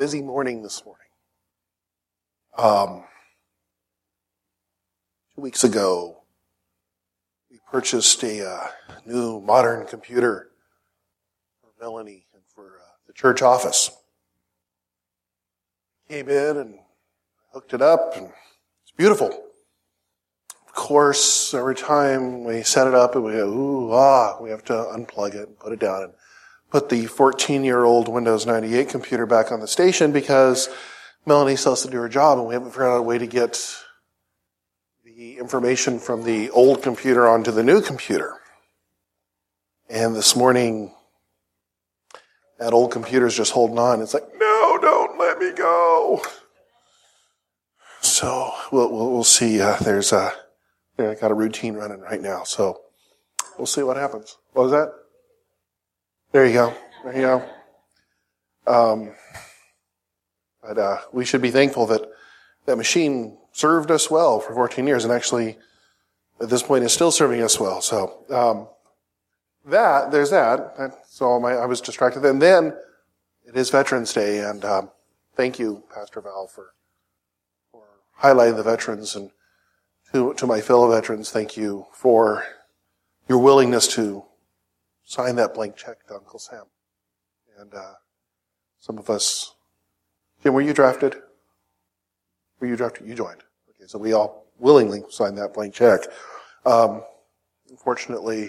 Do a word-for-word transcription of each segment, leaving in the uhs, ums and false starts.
busy morning this morning. Um, two weeks ago, we purchased a uh, new modern computer for Melanie and for uh, the church office. Came in and hooked it up, and it's beautiful. Of course, every time we set it up, and we go, ooh, ah, we have to unplug it and put it down and put the fourteen-year-old Windows ninety-eight computer back on the station because Melanie still has to do her job, and we haven't figured out a way to get the information from the old computer onto the new computer. And this morning, that old computer's just holding on. It's like, no, don't let me go. So we'll we'll, we'll see. Uh, there's a yeah, I got a routine running right now, so we'll see what happens. What was that? There you go. There you go. Um, but uh, we should be thankful that that machine served us well for fourteen years, and actually, at this point, is still serving us well. So um, that there's that. So my, I was distracted, and then it is Veterans Day, and um, thank you, Pastor Val, for for highlighting the veterans, and to to my fellow veterans, thank you for your willingness to sign that blank check to Uncle Sam. And uh, some of us, Jim, were you drafted? Were you drafted? You joined. Okay, so we all willingly signed that blank check. Um, unfortunately, it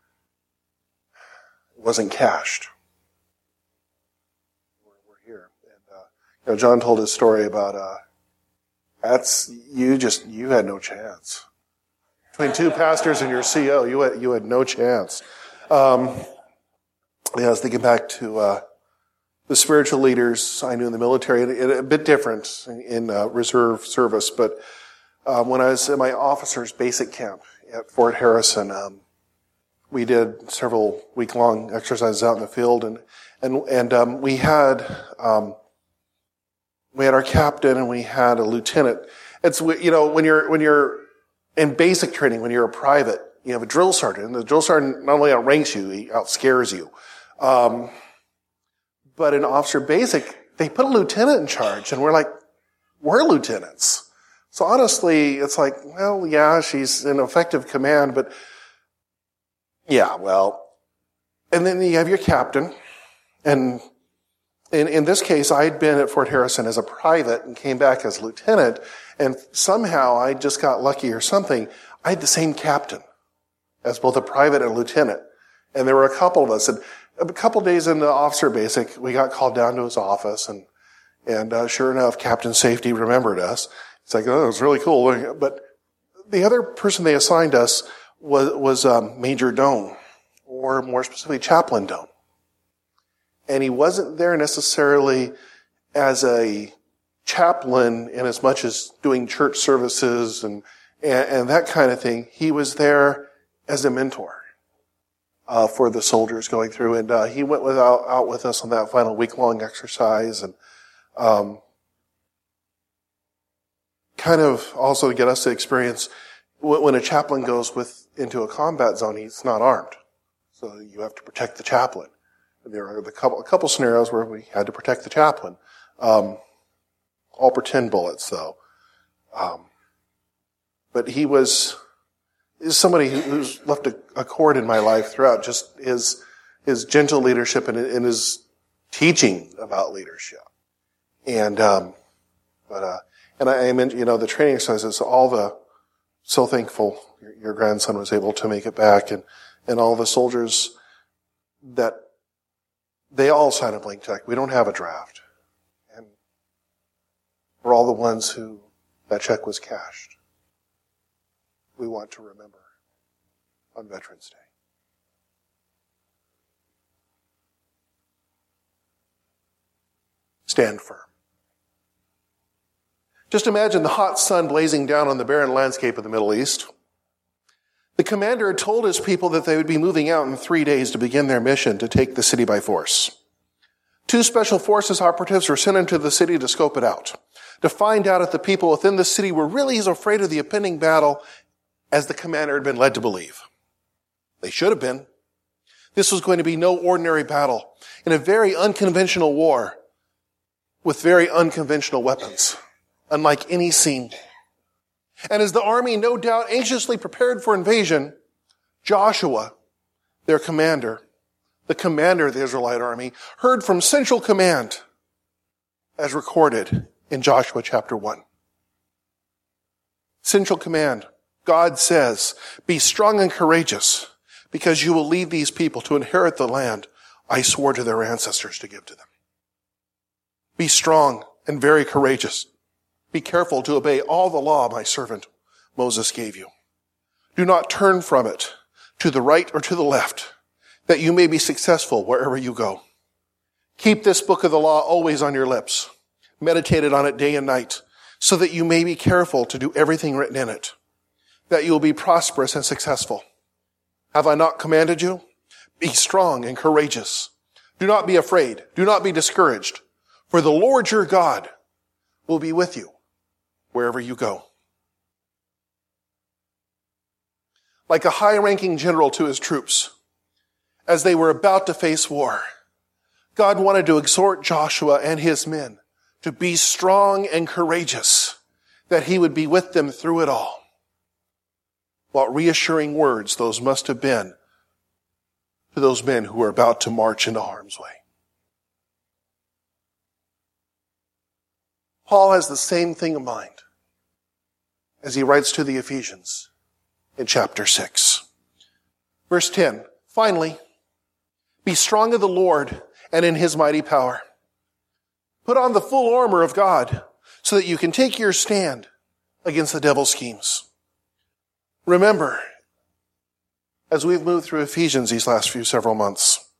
wasn't cashed. We're, we're here. And, uh, you know, John told his story about, uh, that's, you just, you had no chance. Between two pastors and your C O, you had, you had no chance. Um, yeah, I was thinking back to, uh, the spiritual leaders I knew in the military, and a bit different in uh, reserve service, but um, when I was in my officer's basic camp at Fort Harrison, um, we did several week-long exercises out in the field, and and and um, we had um, we had our captain and we had a lieutenant. It's you know when you're when you're in basic training, when you're a private, you have a drill sergeant, and the drill sergeant not only outranks you, he outscares you. Um, But in officer basic, they put a lieutenant in charge, and we're like, we're lieutenants. So honestly, it's like, well, yeah, she's in effective command, but yeah, well. And then you have your captain, and in, in this case, I'd been at Fort Harrison as a private and came back as lieutenant, and somehow I just got lucky or something. I had the same captain as both a private and a lieutenant, and there were a couple of us, and a couple days into officer basic, we got called down to his office, and and uh, sure enough, Captain Safety remembered us. It's like, oh, it was really cool. But the other person they assigned us was was um, Major Doan, or more specifically, Chaplain Doan. And he wasn't there necessarily as a chaplain in as much as doing church services and and, and that kind of thing. He was there as a mentor. Uh, for the soldiers going through, and uh, he went with, out, out with us on that final week-long exercise, and um, kind of also to get us to experience when a chaplain goes with into a combat zone, he's not armed, so you have to protect the chaplain. And there are a couple, a couple scenarios where we had to protect the chaplain, um, all pretend bullets though. Um, but he was. Is somebody who's left a, a chord in my life throughout, just his his gentle leadership and, and his teaching about leadership. And um, but uh, and I, I meant you know the training exercises, all the so thankful your, your grandson was able to make it back, and and all the soldiers that they all sign a blank check. We don't have a draft, and we're all the ones who that check was cashed. We want to remember on Veterans Day. Stand firm. Just imagine the hot sun blazing down on the barren landscape of the Middle East. The commander had told his people that they would be moving out in three days to begin their mission to take the city by force. Two special forces operatives were sent into the city to scope it out, to find out if the people within the city were really as afraid of the impending battle as the commander had been led to believe. They should have been. This was going to be no ordinary battle. In a very unconventional war, with very unconventional weapons, unlike any seen. And as the army no doubt anxiously prepared for invasion, Joshua, their commander, the commander of the Israelite army, heard from Central Command, as recorded in Joshua chapter one. Central Command, God says, "Be strong and courageous, because you will lead these people to inherit the land I swore to their ancestors to give to them." Be strong and very courageous. Be careful to obey all the law my servant Moses gave you. Do not turn from it to the right or to the left, that you may be successful wherever you go. Keep this book of the law always on your lips. Meditate on it day and night, so that you may be careful to do everything written in it, that you will be prosperous and successful. Have I not commanded you? Be strong and courageous. Do not be afraid. Do not be discouraged. For the Lord your God will be with you wherever you go. Like a high-ranking general to his troops, as they were about to face war, God wanted to exhort Joshua and his men to be strong and courageous, that he would be with them through it all. What reassuring words those must have been to those men who were about to march into harm's way. Paul has the same thing in mind as he writes to the Ephesians in chapter six. Verse ten, finally, be strong in the Lord and in his mighty power. Put on the full armor of God so that you can take your stand against the devil's schemes. Remember, as we've moved through Ephesians these last few several months,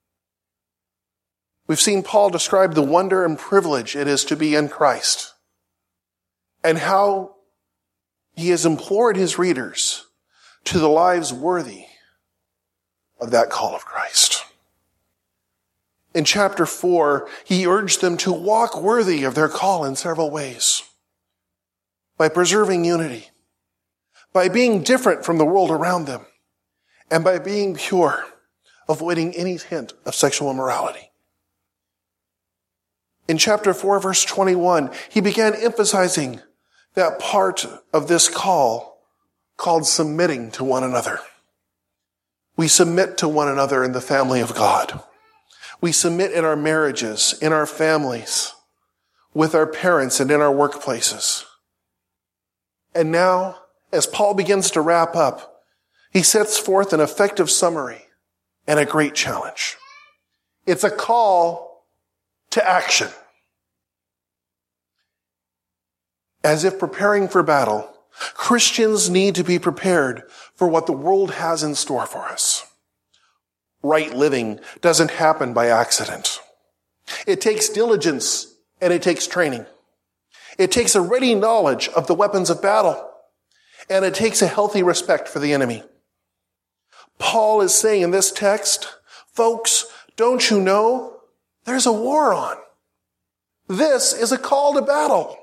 we've seen Paul describe the wonder and privilege it is to be in Christ, and how he has implored his readers to the lives worthy of that call of Christ. In chapter four, he urged them to walk worthy of their call in several ways. By preserving unity, by being different from the world around them, and by being pure, avoiding any hint of sexual immorality. In chapter four, verse twenty-one, he began emphasizing that part of this call called submitting to one another. We submit to one another in the family of God. We submit in our marriages, in our families, with our parents, and in our workplaces. And now, as Paul begins to wrap up, he sets forth an effective summary and a great challenge. It's a call to action. As if preparing for battle, Christians need to be prepared for what the world has in store for us. Right living doesn't happen by accident. It takes diligence and it takes training. It takes a ready knowledge of the weapons of battle, and it takes a healthy respect for the enemy. Paul is saying in this text, folks, don't you know there's a war on? This is a call to battle.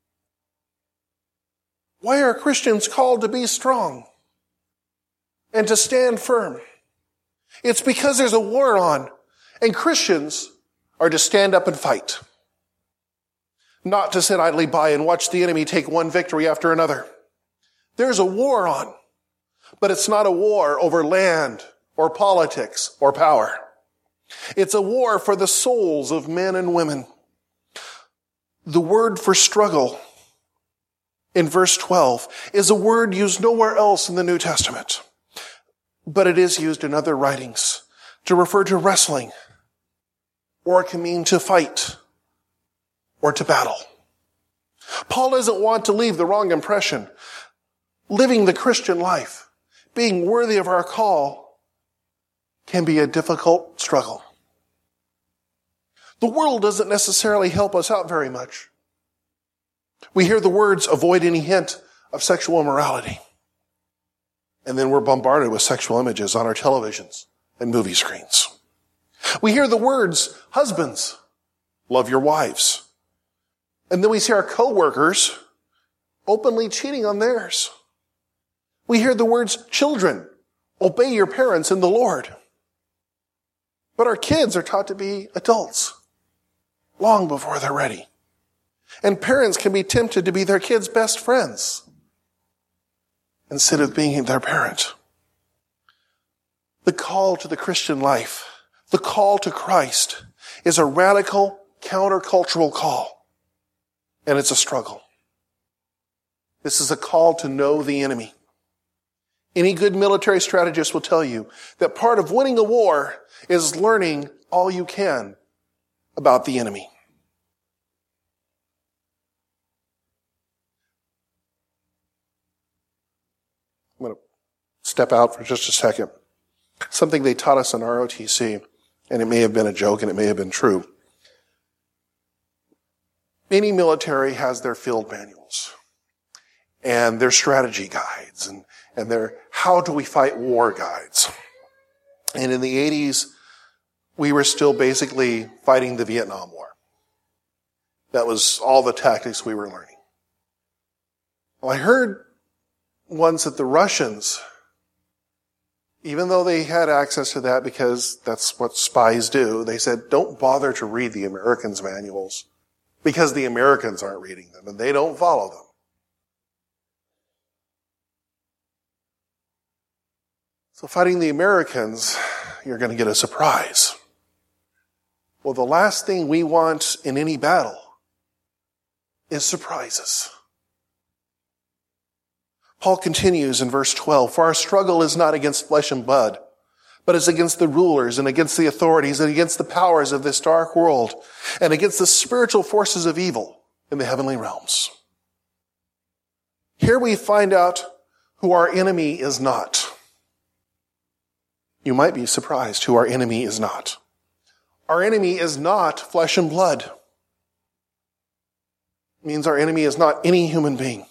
Why are Christians called to be strong and to stand firm? It's because there's a war on, and Christians are to stand up and fight. Not to sit idly by and watch the enemy take one victory after another. There's a war on, but it's not a war over land or politics or power. It's a war for the souls of men and women. The word for struggle in verse twelve is a word used nowhere else in the New Testament, but it is used in other writings to refer to wrestling, or it can mean to fight or to battle. Paul doesn't want to leave the wrong impression. Living the Christian life, being worthy of our call, can be a difficult struggle. The world doesn't necessarily help us out very much. We hear the words, avoid any hint of sexual immorality. And then we're bombarded with sexual images on our televisions and movie screens. We hear the words, husbands, love your wives. And then we see our coworkers openly cheating on theirs. We hear the words, children, obey your parents in the Lord. But our kids are taught to be adults, long before they're ready. And parents can be tempted to be their kids' best friends instead of being their parent. The call to the Christian life, the call to Christ, is a radical, countercultural call. And it's a struggle. This is a call to know the enemy. Any good military strategist will tell you that part of winning a war is learning all you can about the enemy. I'm going to step out for just a second. Something they taught us in R O T C, and it may have been a joke and it may have been true. Any military has their field manuals and their strategy guides and, and their how do we fight war guides. And in the eighties, we were still basically fighting the Vietnam War. That was all the tactics we were learning. Well, I heard once that the Russians, even though they had access to that because that's what spies do, they said, don't bother to read the Americans' manuals because the Americans aren't reading them and they don't follow them. So fighting the Americans, you're going to get a surprise. Well, the last thing we want in any battle is surprises. Paul continues in verse twelve, for our struggle is not against flesh and blood, but is against the rulers and against the authorities and against the powers of this dark world and against the spiritual forces of evil in the heavenly realms. Here we find out who our enemy is not. You might be surprised who our enemy is not. Our enemy is not flesh and blood. It means our enemy is not any human being.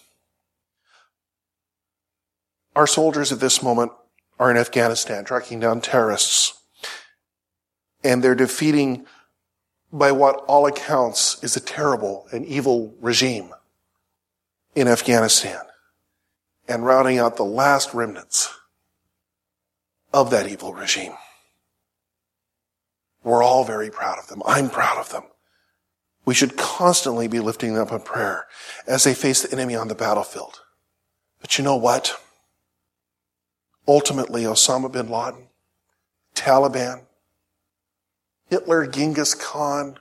Our soldiers at this moment are in Afghanistan tracking down terrorists. And they're defeating, by what all accounts, is a terrible and evil regime in Afghanistan. And routing out the last remnants of that evil regime. We're all very proud of them. I'm proud of them. We should constantly be lifting them up in prayer as they face the enemy on the battlefield. But you know what? Ultimately, Osama bin Laden, Taliban, Hitler, Genghis Khan,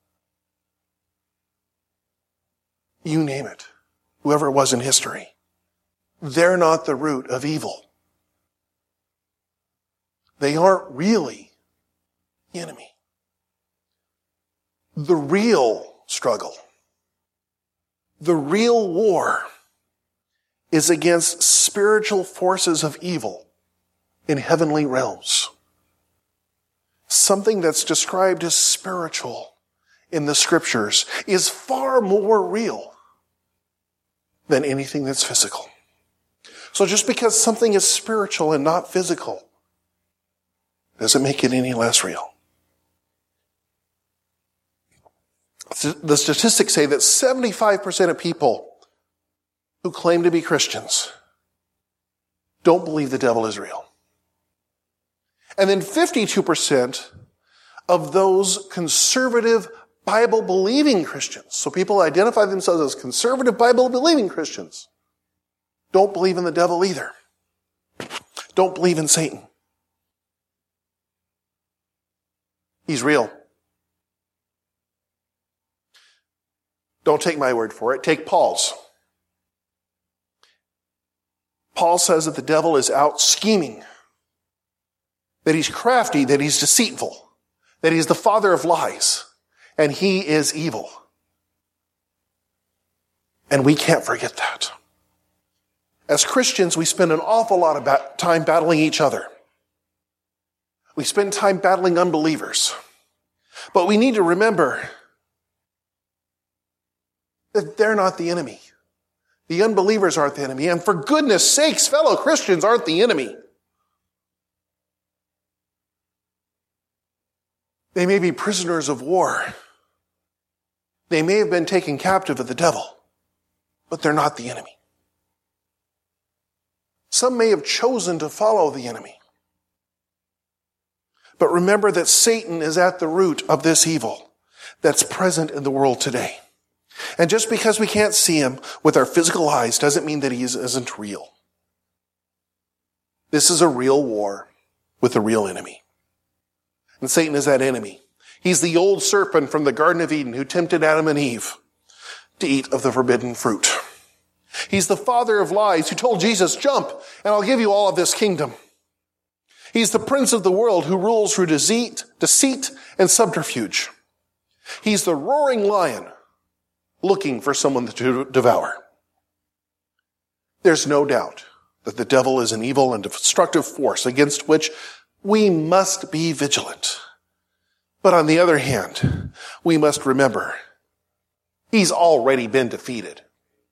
you name it, whoever it was in history, they're not the root of evil. They aren't really the enemy. The real struggle, the real war is against spiritual forces of evil in heavenly realms. Something that's described as spiritual in the scriptures is far more real than anything that's physical. So just because something is spiritual and not physical doesn't make it any less real. The statistics say that seventy-five percent of people who claim to be Christians don't believe the devil is real. And then fifty-two percent of those conservative Bible-believing Christians, so people identify themselves as conservative Bible-believing Christians, don't believe in the devil either. Don't believe in Satan. He's real. Don't take my word for it. Take Paul's. Paul says that the devil is out scheming, that he's crafty, that he's deceitful, that he's the father of lies, and he is evil. And we can't forget that. As Christians, we spend an awful lot of ba- time battling each other. We spend time battling unbelievers. But we need to remember that they're not the enemy. The unbelievers aren't the enemy. And for goodness sakes, fellow Christians aren't the enemy. They may be prisoners of war. They may have been taken captive of the devil, but they're not the enemy. Some may have chosen to follow the enemy. But remember that Satan is at the root of this evil. that's present in the world today. And just because we can't see him with our physical eyes doesn't mean that he isn't real. This is a real war with a real enemy. And Satan is that enemy. He's the old serpent from the Garden of Eden who tempted Adam and Eve to eat of the forbidden fruit. He's the father of lies who told Jesus, jump, and I'll give you all of this kingdom. He's the prince of the world who rules through deceit, deceit and subterfuge. He's the roaring lion looking for someone to devour. There's no doubt that the devil is an evil and destructive force against which we must be vigilant. But on the other hand, we must remember he's already been defeated.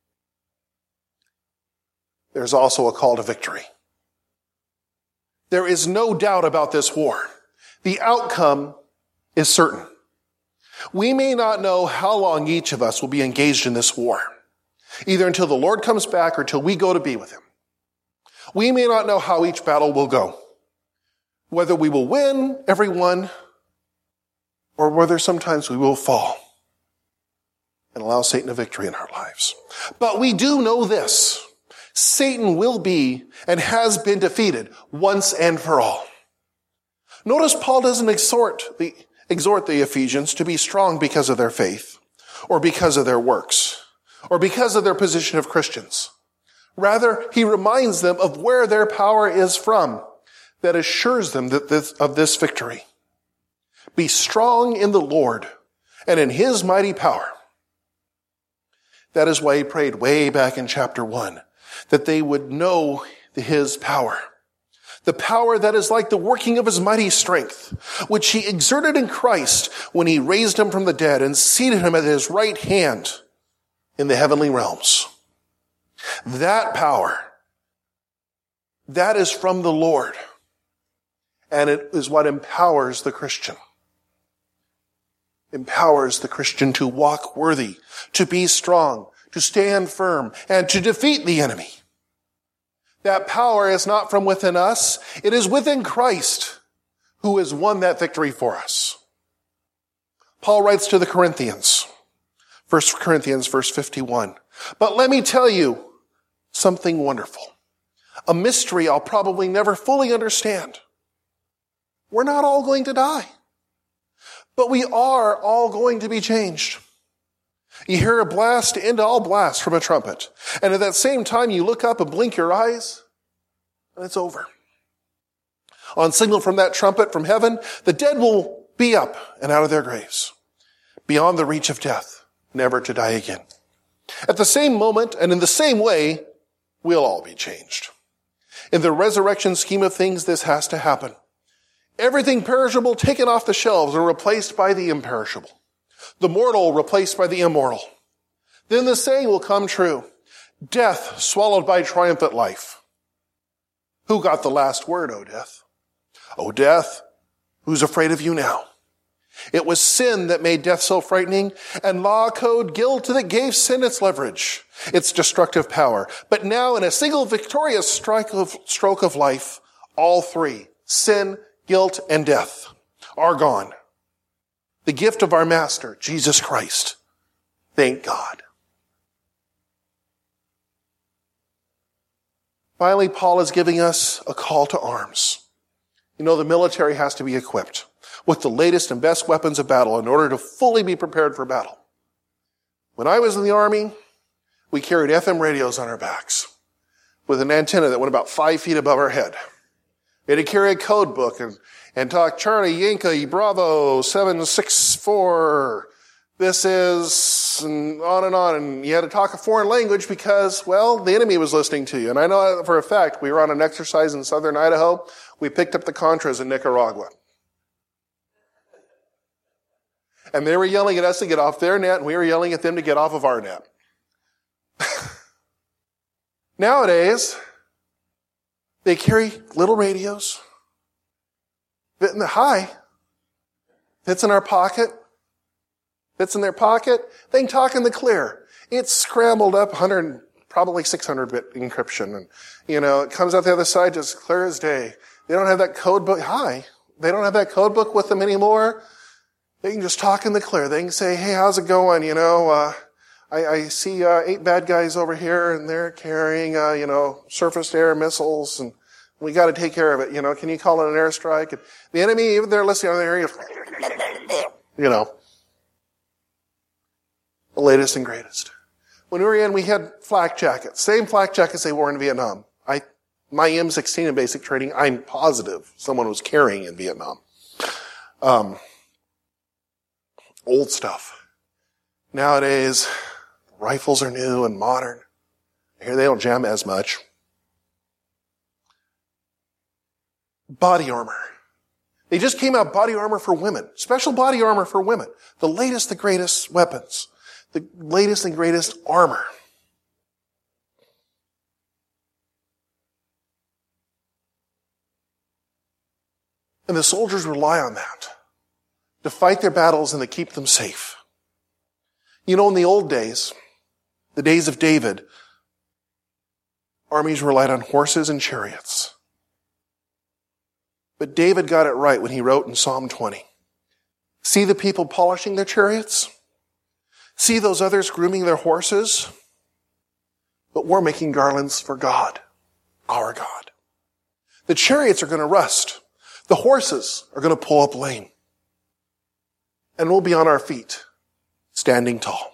There's also a call to victory. There is no doubt about this war. The outcome is certain. We may not know how long each of us will be engaged in this war, either until the Lord comes back or till we go to be with him. We may not know how each battle will go, whether we will win every one or whether sometimes we will fall and allow Satan a victory in our lives. But we do know this. Satan will be and has been defeated once and for all. Notice Paul doesn't exhort the, exhort the Ephesians to be strong because of their faith or because of their works or because of their position of Christians. Rather, he reminds them of where their power is from that assures them that this, of this victory. Be strong in the Lord and in his mighty power. That is why he prayed way back in chapter one, that they would know his power. The power that is like the working of his mighty strength, which he exerted in Christ when he raised him from the dead and seated him at his right hand in the heavenly realms. That power, that is from the Lord. And it is what empowers the Christian. Empowers the Christian to walk worthy, to be strong, to stand firm, and to defeat the enemy. That power is not from within us. It is within Christ, who has won that victory for us. Paul writes to the Corinthians, First Corinthians verse fifty-one, but let me tell you something wonderful, a mystery I'll probably never fully understand. We're not all going to die, but we are all going to be changed. You hear a blast, end all blast from a trumpet. And at that same time, you look up and blink your eyes, and it's over. On signal from that trumpet from heaven, the dead will be up and out of their graves, beyond the reach of death, never to die again. At the same moment and in the same way, we'll all be changed. In the resurrection scheme of things, this has to happen. Everything perishable taken off the shelves and replaced by the imperishable. The mortal replaced by the immortal. Then the saying will come true. Death swallowed by triumphant life. Who got the last word, O death? O death, who's afraid of you now? It was sin that made death so frightening, and law, code, guilt that gave sin its leverage, its destructive power. But now in a single victorious strike of, stroke of life, all three, sin, guilt, and death, are gone. The gift of our Master, Jesus Christ. Thank God. Finally, Paul is giving us a call to arms. You know, the military has to be equipped with the latest and best weapons of battle in order to fully be prepared for battle. When I was in the Army, we carried F M radios on our backs with an antenna that went about five feet above our head. We had to carry a code book and, and talk Charlie, Yankee, Bravo, seven six four. This is, and on and on. And you had to talk a foreign language because, well, the enemy was listening to you. And I know for a fact, we were on an exercise in southern Idaho. We picked up the Contras in Nicaragua. And they were yelling at us to get off their net, and we were yelling at them to get off of our net. Nowadays, they carry little radios. Fit in the high. Fits in our pocket. Fits in their pocket. They can talk in the clear. It's scrambled up one hundred, probably six hundred bit encryption. And, you know, it comes out the other side just clear as day. They don't have that code book. Hi. They don't have that code book with them anymore. They can just talk in the clear. They can say, hey, how's it going? You know, uh, I, I see uh, eight bad guys over here, and they're carrying, uh, you know, surface-to-air missiles, and we got to take care of it. You know, can you call it an airstrike? And the enemy, even they're listening on the area, you know, the latest and greatest. When we were in, we had flak jackets, same flak jackets they wore in Vietnam. I, my M sixteen in basic training, I'm positive someone was carrying in Vietnam. Um, old stuff. Nowadays, rifles are new and modern. Here they don't jam as much. Body armor. They just came out body armor for women. Special body armor for women. The latest, the greatest weapons. The latest and greatest armor. And the soldiers rely on that to fight their battles and to keep them safe. You know, in the old days, the days of David, armies relied on horses and chariots. But David got it right when he wrote in Psalm twenty. See the people polishing their chariots? See those others grooming their horses? But we're making garlands for God, our God. The chariots are going to rust. The horses are going to pull up lame. And we'll be on our feet, standing tall.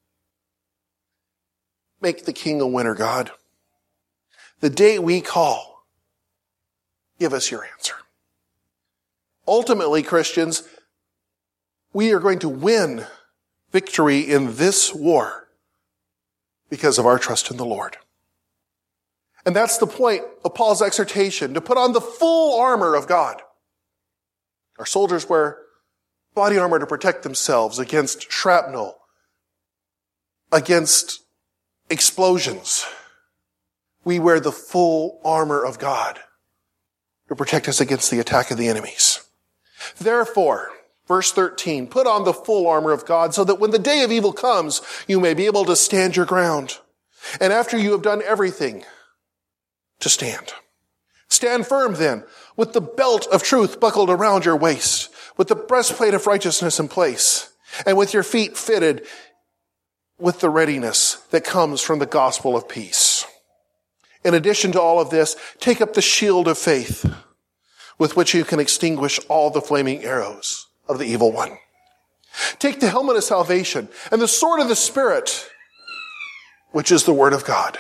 Make the king a winner, God. The day we call, give us your answer. Ultimately, Christians, we are going to win victory in this war because of our trust in the Lord. And that's the point of Paul's exhortation, to put on the full armor of God. Our soldiers wear body armor to protect themselves against shrapnel, against explosions. We wear the full armor of God to protect us against the attack of the enemies. Therefore, verse thirteen, put on the full armor of God so that when the day of evil comes, you may be able to stand your ground. And after you have done everything, to stand. Stand firm then, with the belt of truth buckled around your waist, with the breastplate of righteousness in place, and with your feet fitted with the readiness that comes from the gospel of peace. In addition to all of this, take up the shield of faith, with which you can extinguish all the flaming arrows of the evil one. Take the helmet of salvation and the sword of the Spirit, which is the word of God.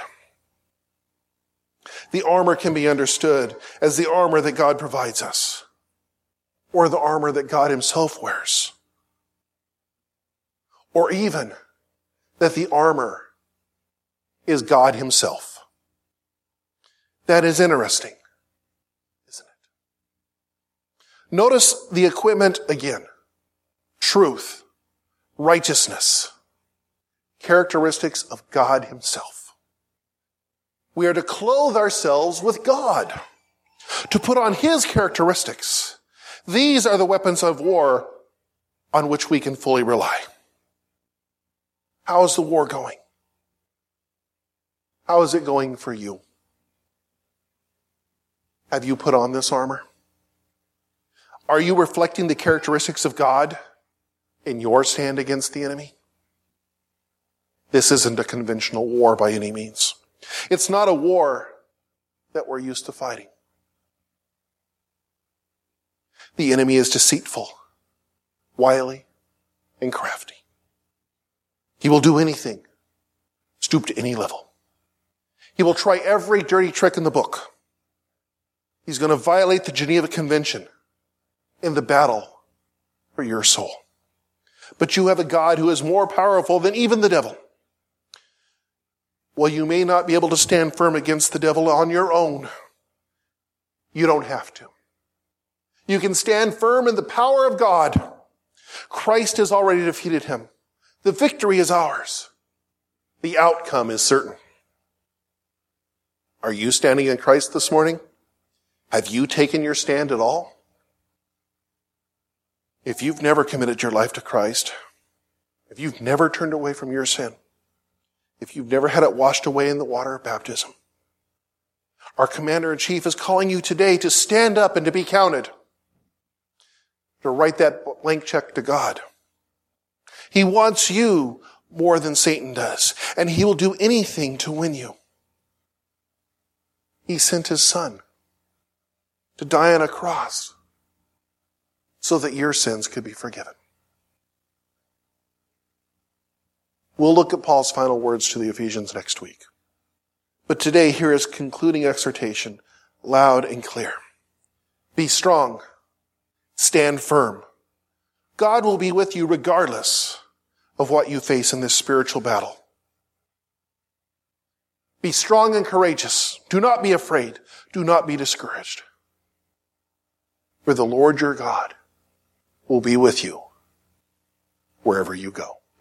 The armor can be understood as the armor that God provides us, or the armor that God himself wears, or even that the armor is God himself. That is interesting, isn't it? Notice the equipment again. Truth, righteousness, characteristics of God himself. We are to clothe ourselves with God, to put on his characteristics. These are the weapons of war on which we can fully rely. How is the war going? How is it going for you? Have you put on this armor? Are you reflecting the characteristics of God in your stand against the enemy? This isn't a conventional war by any means. It's not a war that we're used to fighting. The enemy is deceitful, wily, and crafty. He will do anything, stoop to any level. He will try every dirty trick in the book. He's going to violate the Geneva Convention in the battle for your soul. But you have a God who is more powerful than even the devil. Well, you may not be able to stand firm against the devil on your own. You don't have to. You can stand firm in the power of God. Christ has already defeated him. The victory is ours. The outcome is certain. Are you standing in Christ this morning? Have you taken your stand at all? If you've never committed your life to Christ, if you've never turned away from your sin, if you've never had it washed away in the water of baptism, our Commander-in-Chief is calling you today to stand up and to be counted. to write that blank check to God. He wants you more than Satan does, and he will do anything to win you. He sent his son to die on a cross so that your sins could be forgiven. We'll look at Paul's final words to the Ephesians next week. But today, here is concluding exhortation, loud and clear. Be strong. Stand firm. God will be with you regardless of what you face in this spiritual battle. Be strong and courageous. Do not be afraid. Do not be discouraged. For the Lord your God will be with you wherever you go.